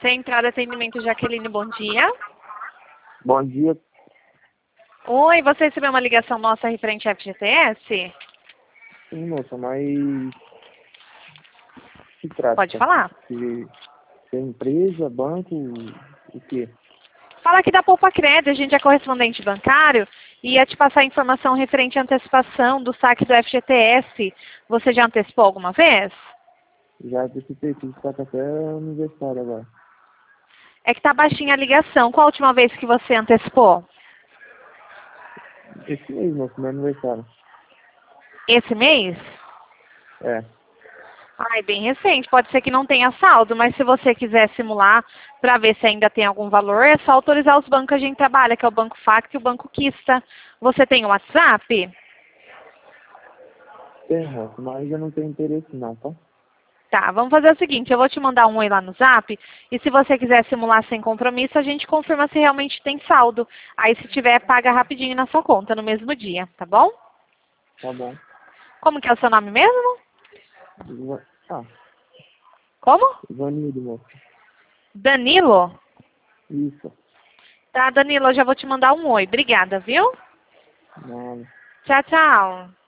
Central de Atendimento Jaqueline, bom dia. Bom dia. Oi, você recebeu uma ligação nossa referente à FGTS? Sim, moça, mas se trata? Pode falar. Se é empresa, banco, o quê? Fala aqui da Poupa Cred, a gente é correspondente bancário e ia te passar informação referente à antecipação do saque do FGTS. Você já antecipou alguma vez? Já antecipei tudo, só que até aniversário agora. É que tá baixinha a ligação. Qual a última vez que você antecipou? Esse mês, moço, meu aniversário. Esse mês? É, Ai, bem recente. Pode ser que não tenha saldo, mas se você quiser simular para ver se ainda tem algum valor, é só autorizar os bancos que a gente trabalha, que é o Banco Facto e o Banco Quista. Você tem o WhatsApp? tem, moço, mas eu não tenho interesse não, tá? Tá, vamos fazer o seguinte, eu vou te mandar um oi lá no Zap, e se você quiser simular sem compromisso, a gente confirma se realmente tem saldo. Aí se tiver, paga rapidinho na sua conta, no mesmo dia, tá bom? Tá bom. Como que é o seu nome mesmo? Ah, Como? Ivanildo, moço. Danilo? Isso. Tá, Danilo, eu já vou te mandar um oi. Obrigada, viu? Nada. Tchau, tchau.